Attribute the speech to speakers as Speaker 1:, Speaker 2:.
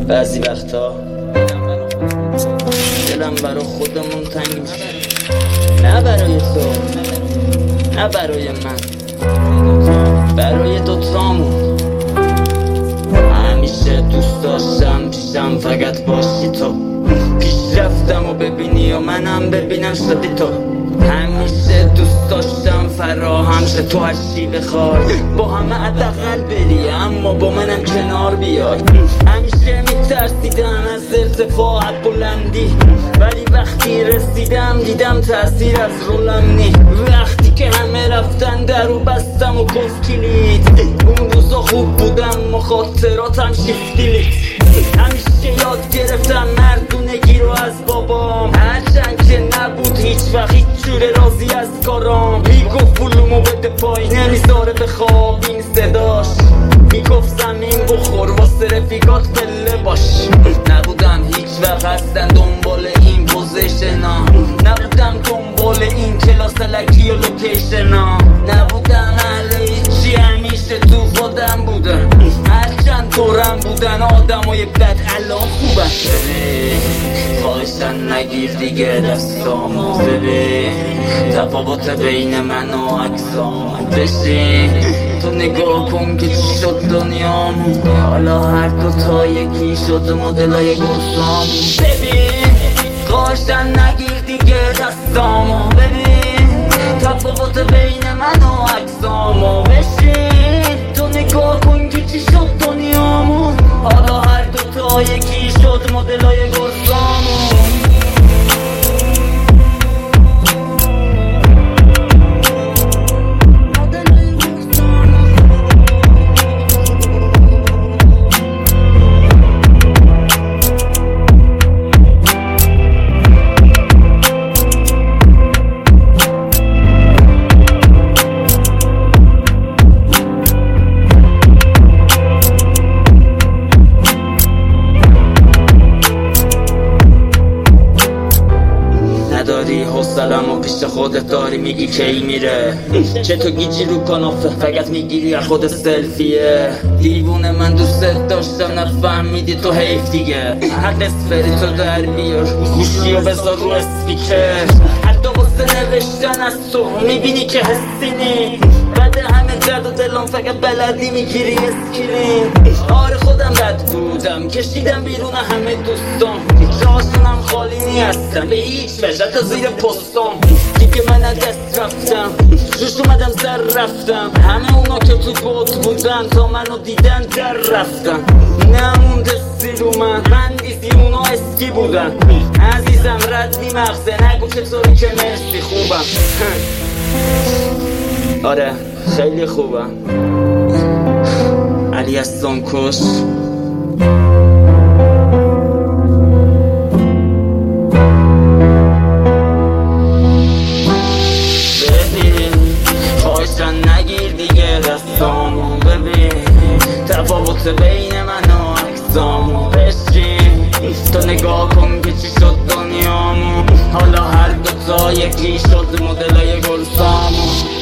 Speaker 1: بعضی وقتا دلم برا خودمون تنگ میشه، نه برای تو، نه برای من، برای دوتامون. همیشه دوست داشتم پیشم فقط باشی تو، پیش رفتم و ببینی و منم ببینم شدی تو. همیشه دوست داشتم فراهم شه تو هر چی بخوای، با همه حداقل بری اما با منم کنار بیای. همیشه میترسیدم از ارتفاعت بلندی، ولی وقتی رسیدم دیدم تأثیر از رولم نی. وقتی که همه رفتن درو بستم و گفت کلید، اون روزا خوب بودم مخاطراتم شیفتیلیت. همیشه یاد گرفتم مردونگی رو از بابام، هرچند که نبود هیچ وقت هیچ جوره راضی از کارام. میگفت پولمو بده پایین نمیذاره بخواب، این صداش میگفت زمین بخور واسه رفیقات پله باش. نبودم هیچ وقت هستن دنبال این پوزیشنا، نبودم دنبال این کلاس لکی و لوکیشنا، نبودم اهل هیچی همیشه تو خودم بودم. هرچند دورم بودن آدمای بد الان خوبم. خواهشن نگیر دیگه دستامو، ببین تفاوت بین من و عکسامو. بشین تو نگاه کن که چی شد دنیامون، حالا هر دوتا یکی شد مدلای گرسامون. ببین خواهشن نگیر دیگه دستامو، ببین تفاوت بین من و عکسامو. بشین تو نگاه کن که چی شد دنیامون، حالا هر دوتا یکی شد مدلای گرسامون. نداری حوصلم و پیش خودت داری میگی کی میره، چه تو گیجی رو کانافه فقط میگیری از خود سلفیه. دیوونه من دوست داشتم نفهمیدی تو حیف دیگه، هر دستفری تو در بیار گوشی و بذار رو اسپیکر. حتی واسه نوشتن از تو میبینی که حسی نی، بعد همه درد و دلم فقط بلدی میگیری اسکرین. آره خودم بد بودم کشیدم بیرون همه دوستان، جاشونم خالی نیستم به هیچ وجه تا زیر پستام. دیگه من از دست رفتم جوش اومدم سر رفتم، همه اونا که تو بود بودن تا منو دیدن در رفتن. نمونده سیرو من دیزی اونا اسکی بودن. عزیزم ردی مغزه نگو چطوری که مرسی خوبم. آره خیلی خوبم. علی هستم کش. نگیر دیگه دستامو، ببین تفاوت بین من و عکسامو. بشین تو نگاه کن که چی شد دنیامون، حالا هر دوتا یکی شد مدلای گرسامون.